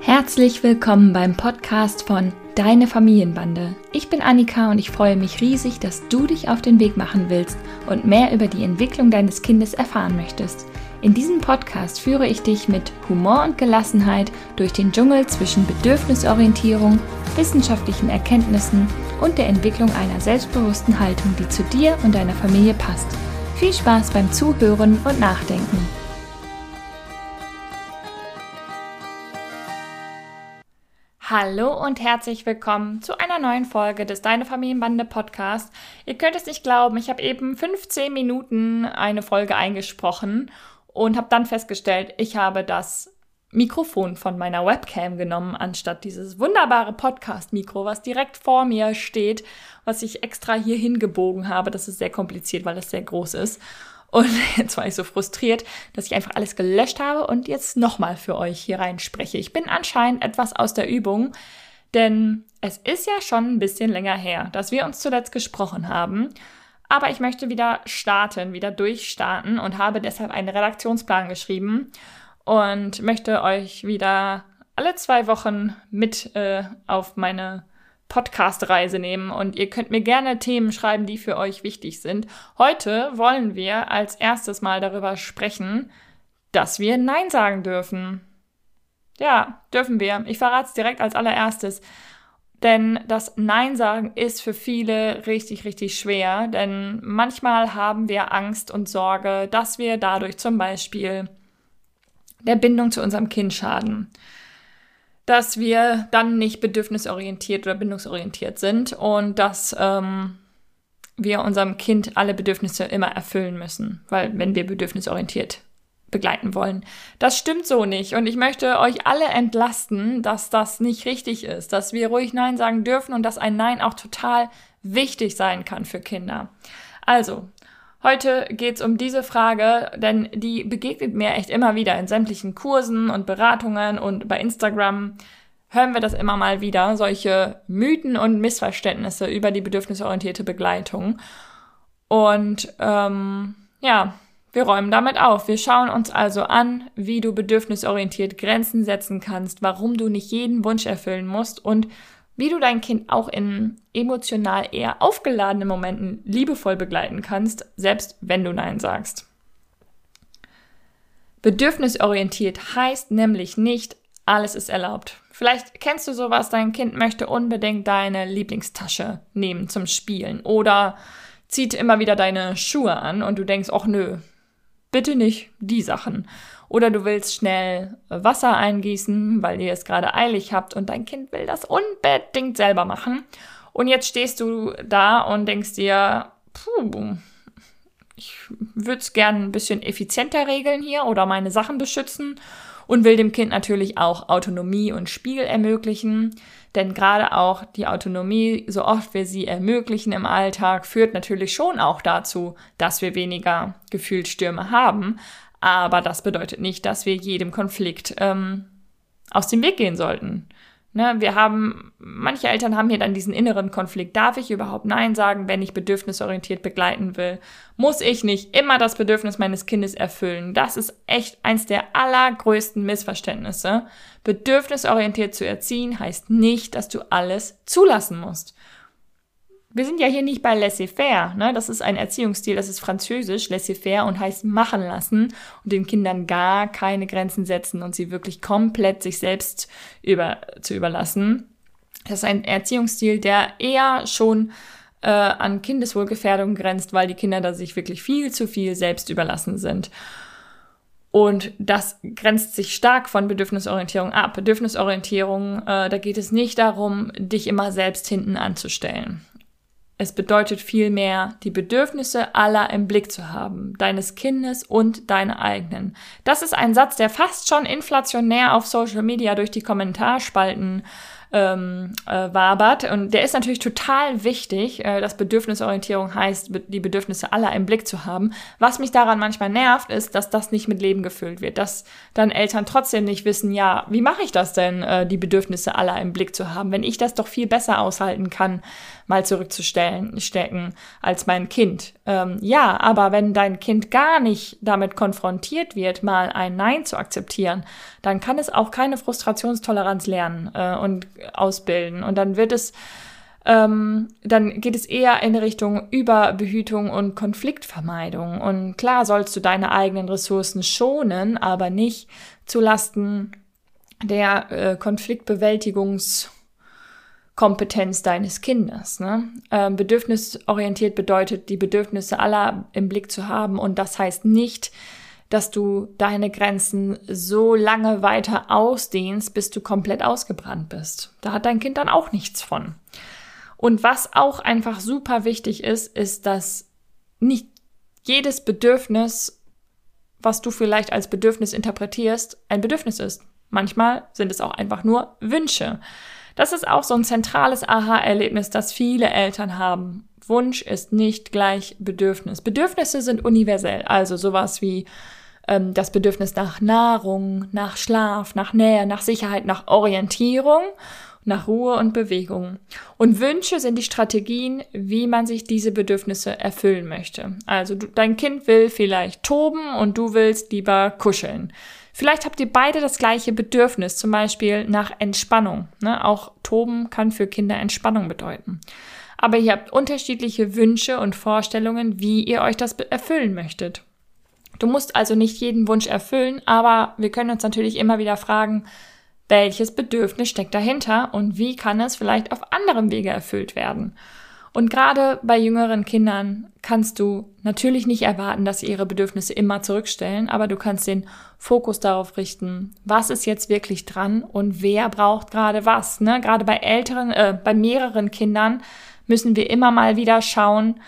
Herzlich willkommen beim Podcast von Deine Familienbande. Ich bin Annika und ich freue mich riesig, dass du dich auf den Weg machen willst und mehr über die Entwicklung deines Kindes erfahren möchtest. In diesem Podcast führe ich dich mit Humor und Gelassenheit durch den Dschungel zwischen Bedürfnisorientierung, wissenschaftlichen Erkenntnissen und der Entwicklung einer selbstbewussten Haltung, die zu dir und deiner Familie passt. Viel Spaß beim Zuhören und Nachdenken. Hallo und herzlich willkommen zu einer neuen Folge des Deine Familienbande Podcast. Ihr könnt es nicht glauben, ich habe eben 15 Minuten eine Folge eingesprochen und habe dann festgestellt, ich habe das Mikrofon von meiner Webcam genommen, anstatt dieses wunderbare Podcast-Mikro, was direkt vor mir steht, was ich extra hier hingebogen habe. Das ist sehr kompliziert, weil es sehr groß ist. Und jetzt war ich so frustriert, dass ich einfach alles gelöscht habe und jetzt nochmal für euch hier rein spreche. Ich bin anscheinend etwas aus der Übung, denn es ist ja schon ein bisschen länger her, dass wir uns zuletzt gesprochen haben. Aber ich möchte wieder durchstarten und habe deshalb einen Redaktionsplan geschrieben und möchte euch wieder alle 2 Wochen mit auf meine Podcast-Reise nehmen und ihr könnt mir gerne Themen schreiben, die für euch wichtig sind. Heute wollen wir als erstes mal darüber sprechen, dass wir Nein sagen dürfen. Ja, dürfen wir. Ich verrate es direkt als allererstes. Denn das Nein sagen ist für viele richtig, richtig schwer. Denn manchmal haben wir Angst und Sorge, dass wir dadurch zum Beispiel der Bindung zu unserem Kind schaden. Dass wir dann nicht bedürfnisorientiert oder bindungsorientiert sind und dass wir unserem Kind alle Bedürfnisse immer erfüllen müssen, weil wenn wir bedürfnisorientiert begleiten wollen. Das stimmt so nicht und ich möchte euch alle entlasten, dass das nicht richtig ist, dass wir ruhig Nein sagen dürfen und dass ein Nein auch total wichtig sein kann für Kinder. Also, heute geht's um diese Frage, denn die begegnet mir echt immer wieder in sämtlichen Kursen und Beratungen und bei Instagram hören wir das immer mal wieder, solche Mythen und Missverständnisse über die bedürfnisorientierte Begleitung. Und wir räumen damit auf. Wir schauen uns also an, wie du bedürfnisorientiert Grenzen setzen kannst, warum du nicht jeden Wunsch erfüllen musst und wie du dein Kind auch in emotional eher aufgeladenen Momenten liebevoll begleiten kannst, selbst wenn du Nein sagst. Bedürfnisorientiert heißt nämlich nicht, alles ist erlaubt. Vielleicht kennst du sowas, dein Kind möchte unbedingt deine Lieblingstasche nehmen zum Spielen oder zieht immer wieder deine Schuhe an und du denkst, ach nö, bitte nicht die Sachen. Oder du willst schnell Wasser eingießen, weil ihr es gerade eilig habt und dein Kind will das unbedingt selber machen. Und jetzt stehst du da und denkst dir, ich würde es gerne ein bisschen effizienter regeln hier oder meine Sachen beschützen und will dem Kind natürlich auch Autonomie und Spiel ermöglichen. Denn gerade auch die Autonomie, so oft wir sie ermöglichen im Alltag, führt natürlich schon auch dazu, dass wir weniger Gefühlsstürme haben. Aber das bedeutet nicht, dass wir jedem Konflikt aus dem Weg gehen sollten. Ne? Manche Eltern haben hier dann diesen inneren Konflikt. Darf ich überhaupt Nein sagen, wenn ich bedürfnisorientiert begleiten will? Muss ich nicht immer das Bedürfnis meines Kindes erfüllen? Das ist echt eins der allergrößten Missverständnisse. Bedürfnisorientiert zu erziehen heißt nicht, dass du alles zulassen musst. Wir sind ja hier nicht bei laissez-faire, ne? Das ist ein Erziehungsstil, das ist französisch, laissez-faire und heißt machen lassen und den Kindern gar keine Grenzen setzen und sie wirklich komplett sich selbst zu überlassen. Das ist ein Erziehungsstil, der eher schon an Kindeswohlgefährdung grenzt, weil die Kinder da sich wirklich viel zu viel selbst überlassen sind. Und das grenzt sich stark von Bedürfnisorientierung ab. Bedürfnisorientierung, da geht es nicht darum, dich immer selbst hinten anzustellen. Es bedeutet vielmehr, die Bedürfnisse aller im Blick zu haben, deines Kindes und deine eigenen. Das ist ein Satz, der fast schon inflationär auf Social Media durch die Kommentarspalten wabert. Und der ist natürlich total wichtig, dass Bedürfnisorientierung heißt, die Bedürfnisse aller im Blick zu haben. Was mich daran manchmal nervt, ist, dass das nicht mit Leben gefüllt wird, dass dann Eltern trotzdem nicht wissen, ja, wie mache ich das denn, die Bedürfnisse aller im Blick zu haben, wenn ich das doch viel besser aushalten kann, mal stecken als mein Kind. Ja, aber wenn dein Kind gar nicht damit konfrontiert wird, mal ein Nein zu akzeptieren, dann kann es auch keine Frustrationstoleranz lernen und ausbilden. Und dann dann geht es eher in Richtung Überbehütung und Konfliktvermeidung. Und klar sollst du deine eigenen Ressourcen schonen, aber nicht zulasten der Konfliktbewältigungskompetenz deines Kindes. Ne? Bedürfnisorientiert bedeutet, die Bedürfnisse aller im Blick zu haben. Und das heißt nicht, dass du deine Grenzen so lange weiter ausdehnst, bis du komplett ausgebrannt bist. Da hat dein Kind dann auch nichts von. Und was auch einfach super wichtig ist, dass nicht jedes Bedürfnis, was du vielleicht als Bedürfnis interpretierst, ein Bedürfnis ist. Manchmal sind es auch einfach nur Wünsche. Das ist auch so ein zentrales Aha-Erlebnis, das viele Eltern haben. Wunsch ist nicht gleich Bedürfnis. Bedürfnisse sind universell, also sowas wie das Bedürfnis nach Nahrung, nach Schlaf, nach Nähe, nach Sicherheit, nach Orientierung, nach Ruhe und Bewegung. Und Wünsche sind die Strategien, wie man sich diese Bedürfnisse erfüllen möchte. Also dein Kind will vielleicht toben und du willst lieber kuscheln. Vielleicht habt ihr beide das gleiche Bedürfnis, zum Beispiel nach Entspannung. Ne? Auch Toben kann für Kinder Entspannung bedeuten. Aber ihr habt unterschiedliche Wünsche und Vorstellungen, wie ihr euch das erfüllen möchtet. Du musst also nicht jeden Wunsch erfüllen, aber wir können uns natürlich immer wieder fragen, welches Bedürfnis steckt dahinter und wie kann es vielleicht auf anderem Wege erfüllt werden. Und gerade bei jüngeren Kindern kannst du natürlich nicht erwarten, dass sie ihre Bedürfnisse immer zurückstellen, aber du kannst den Fokus darauf richten, was ist jetzt wirklich dran und wer braucht gerade was. Ne? Gerade bei mehreren Kindern müssen wir immer mal wieder schauen,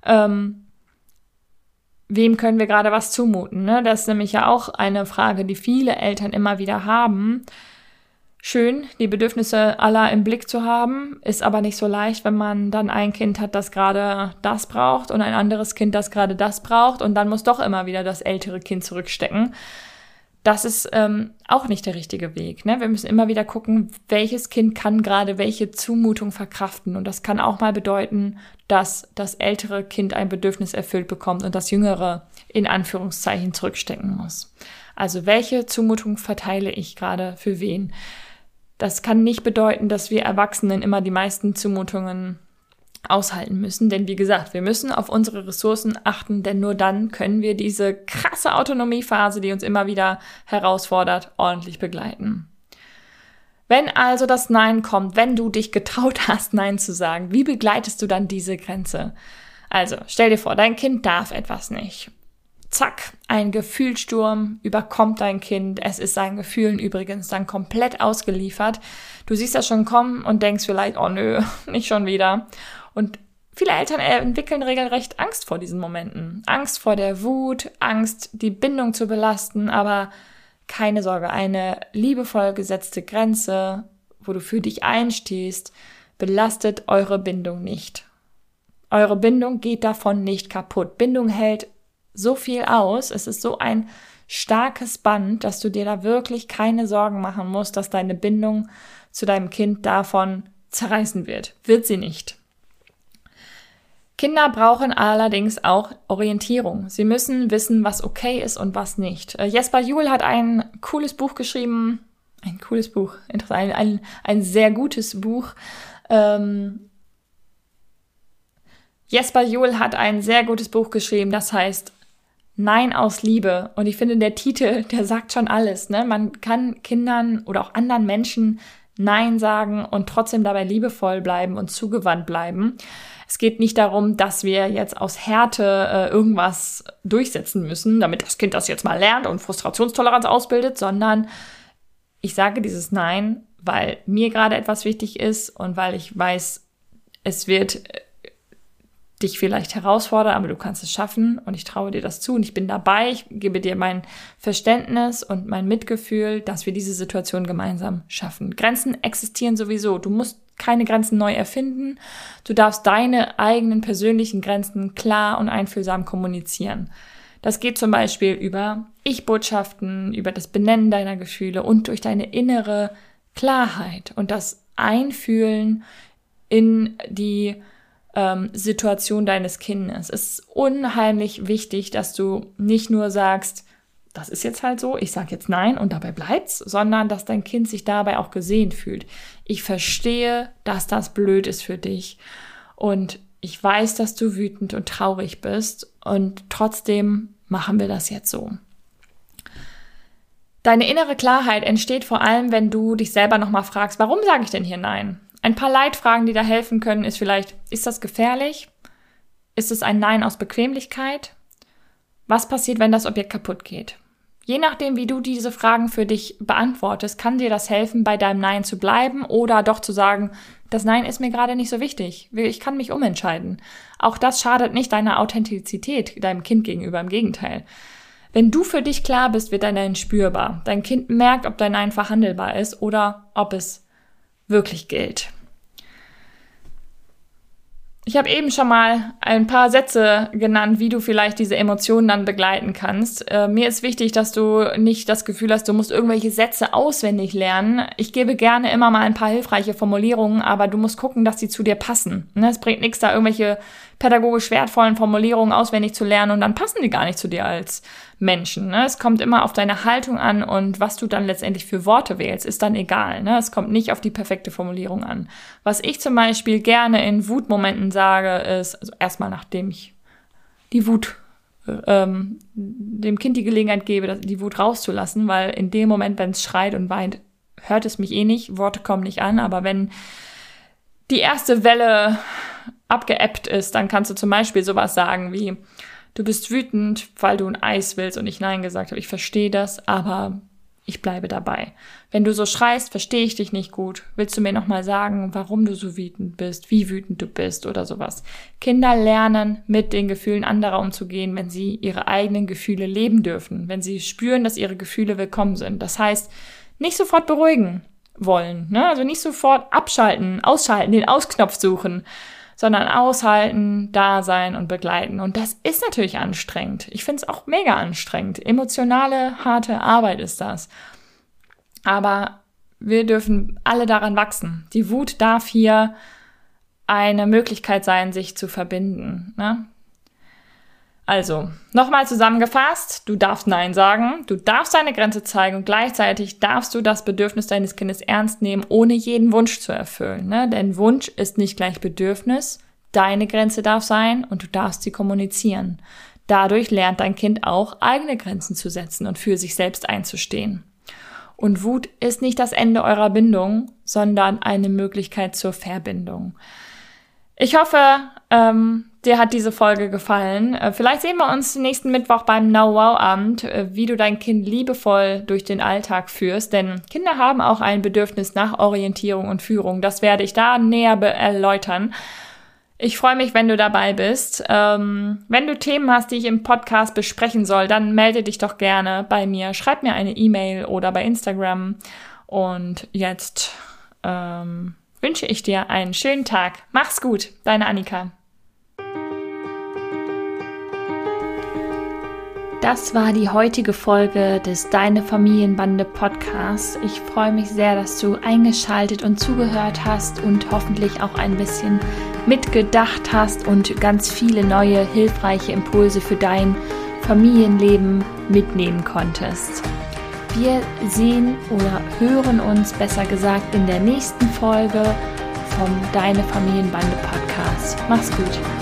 wem können wir gerade was zumuten. Ne? Das ist nämlich ja auch eine Frage, die viele Eltern immer wieder haben. Schön, die Bedürfnisse aller im Blick zu haben, ist aber nicht so leicht, wenn man dann ein Kind hat, das gerade das braucht und ein anderes Kind, das gerade das braucht und dann muss doch immer wieder das ältere Kind zurückstecken. Das ist auch nicht der richtige Weg. Ne? Wir müssen immer wieder gucken, welches Kind kann gerade welche Zumutung verkraften. Und das kann auch mal bedeuten, dass das ältere Kind ein Bedürfnis erfüllt bekommt und das jüngere in Anführungszeichen zurückstecken muss. Also welche Zumutung verteile ich gerade für wen? Das kann nicht bedeuten, dass wir Erwachsenen immer die meisten Zumutungen aushalten müssen. Denn wie gesagt, wir müssen auf unsere Ressourcen achten, denn nur dann können wir diese krasse Autonomiephase, die uns immer wieder herausfordert, ordentlich begleiten. Wenn also das Nein kommt, wenn du dich getraut hast, Nein zu sagen, wie begleitest du dann diese Grenze? Also, stell dir vor, dein Kind darf etwas nicht. Zack, ein Gefühlssturm überkommt dein Kind. Es ist seinen Gefühlen übrigens dann komplett ausgeliefert. Du siehst das schon kommen und denkst vielleicht, oh nö, nicht schon wieder. Und viele Eltern entwickeln regelrecht Angst vor diesen Momenten. Angst vor der Wut, Angst, die Bindung zu belasten, aber keine Sorge, eine liebevoll gesetzte Grenze, wo du für dich einstehst, belastet eure Bindung nicht. Eure Bindung geht davon nicht kaputt. Bindung hält so viel aus, es ist so ein starkes Band, dass du dir da wirklich keine Sorgen machen musst, dass deine Bindung zu deinem Kind davon zerreißen wird. Wird sie nicht. Kinder brauchen allerdings auch Orientierung. Sie müssen wissen, was okay ist und was nicht. Jesper Juhl hat ein cooles Buch geschrieben. Ein cooles Buch, interessant, ein sehr gutes Buch. Jesper Juhl hat ein sehr gutes Buch geschrieben, das heißt Nein aus Liebe. Und ich finde, der Titel, der sagt schon alles. Ne? Man kann Kindern oder auch anderen Menschen Nein sagen und trotzdem dabei liebevoll bleiben und zugewandt bleiben. Es geht nicht darum, dass wir jetzt aus Härte irgendwas durchsetzen müssen, damit das Kind das jetzt mal lernt und Frustrationstoleranz ausbildet, sondern ich sage dieses Nein, weil mir gerade etwas wichtig ist und weil ich weiß, es wird dich vielleicht herausfordern, aber du kannst es schaffen und ich traue dir das zu und ich bin dabei. Ich gebe dir mein Verständnis und mein Mitgefühl, dass wir diese Situation gemeinsam schaffen. Grenzen existieren sowieso. Du musst keine Grenzen neu erfinden. Du darfst deine eigenen persönlichen Grenzen klar und einfühlsam kommunizieren. Das geht zum Beispiel über Ich-Botschaften, über das Benennen deiner Gefühle und durch deine innere Klarheit und das Einfühlen in die Situation deines Kindes. Es ist unheimlich wichtig, dass du nicht nur sagst, das ist jetzt halt so, ich sage jetzt nein und dabei bleibt's, sondern dass dein Kind sich dabei auch gesehen fühlt. Ich verstehe, dass das blöd ist für dich und ich weiß, dass du wütend und traurig bist und trotzdem machen wir das jetzt so. Deine innere Klarheit entsteht vor allem, wenn du dich selber nochmal fragst, warum sage ich denn hier nein? Ein paar Leitfragen, die da helfen können, ist vielleicht, ist das gefährlich? Ist es ein Nein aus Bequemlichkeit? Was passiert, wenn das Objekt kaputt geht? Je nachdem, wie du diese Fragen für dich beantwortest, kann dir das helfen, bei deinem Nein zu bleiben oder doch zu sagen, das Nein ist mir gerade nicht so wichtig. Ich kann mich umentscheiden. Auch das schadet nicht deiner Authentizität deinem Kind gegenüber, im Gegenteil. Wenn du für dich klar bist, wird dein Nein spürbar. Dein Kind merkt, ob dein Nein verhandelbar ist oder ob es wirklich gilt. Ich habe eben schon mal ein paar Sätze genannt, wie du vielleicht diese Emotionen dann begleiten kannst. Mir ist wichtig, dass du nicht das Gefühl hast, du musst irgendwelche Sätze auswendig lernen. Ich gebe gerne immer mal ein paar hilfreiche Formulierungen, aber du musst gucken, dass die zu dir passen. Es bringt nichts, da irgendwelche pädagogisch wertvollen Formulierungen auswendig zu lernen und dann passen die gar nicht zu dir als Menschen. Es kommt immer auf deine Haltung an und was du dann letztendlich für Worte wählst, ist dann egal. Es kommt nicht auf die perfekte Formulierung an. Was ich zum Beispiel gerne in Wutmomenten sage, ist, also erstmal nachdem ich die Wut, dem Kind die Gelegenheit gebe, die Wut rauszulassen, weil in dem Moment, wenn es schreit und weint, hört es mich eh nicht, Worte kommen nicht an, aber wenn die erste Welle abgeebbt ist, dann kannst du zum Beispiel sowas sagen wie, du bist wütend, weil du ein Eis willst und ich Nein gesagt habe. Ich verstehe das, aber ich bleibe dabei. Wenn du so schreist, verstehe ich dich nicht gut. Willst du mir nochmal sagen, warum du so wütend bist, wie wütend du bist oder sowas? Kinder lernen, mit den Gefühlen anderer umzugehen, wenn sie ihre eigenen Gefühle leben dürfen, wenn sie spüren, dass ihre Gefühle willkommen sind. Das heißt, nicht sofort beruhigen wollen, also nicht sofort abschalten, ausschalten, den Ausknopf suchen, sondern aushalten, da sein und begleiten. Und das ist natürlich anstrengend. Ich finde es auch mega anstrengend. Emotionale, harte Arbeit ist das. Aber wir dürfen alle daran wachsen. Die Wut darf hier eine Möglichkeit sein, sich zu verbinden. Also, nochmal zusammengefasst, du darfst Nein sagen, du darfst deine Grenze zeigen und gleichzeitig darfst du das Bedürfnis deines Kindes ernst nehmen, ohne jeden Wunsch zu erfüllen. Denn Wunsch ist nicht gleich Bedürfnis, deine Grenze darf sein und du darfst sie kommunizieren. Dadurch lernt dein Kind auch, eigene Grenzen zu setzen und für sich selbst einzustehen. Und Wut ist nicht das Ende eurer Bindung, sondern eine Möglichkeit zur Verbindung. Ich hoffe, dir hat diese Folge gefallen. Vielleicht sehen wir uns nächsten Mittwoch beim Now-Wow-Abend, wie du dein Kind liebevoll durch den Alltag führst. Denn Kinder haben auch ein Bedürfnis nach Orientierung und Führung. Das werde ich da näher erläutern. Ich freue mich, wenn du dabei bist. Wenn du Themen hast, die ich im Podcast besprechen soll, dann melde dich doch gerne bei mir. Schreib mir eine E-Mail oder bei Instagram. Und jetzt wünsche ich dir einen schönen Tag. Mach's gut, deine Annika. Das war die heutige Folge des Deine Familienbande Podcasts. Ich freue mich sehr, dass du eingeschaltet und zugehört hast und hoffentlich auch ein bisschen mitgedacht hast und ganz viele neue, hilfreiche Impulse für dein Familienleben mitnehmen konntest. Wir sehen oder hören uns, besser gesagt, in der nächsten Folge vom Deine Familienbande Podcast. Mach's gut.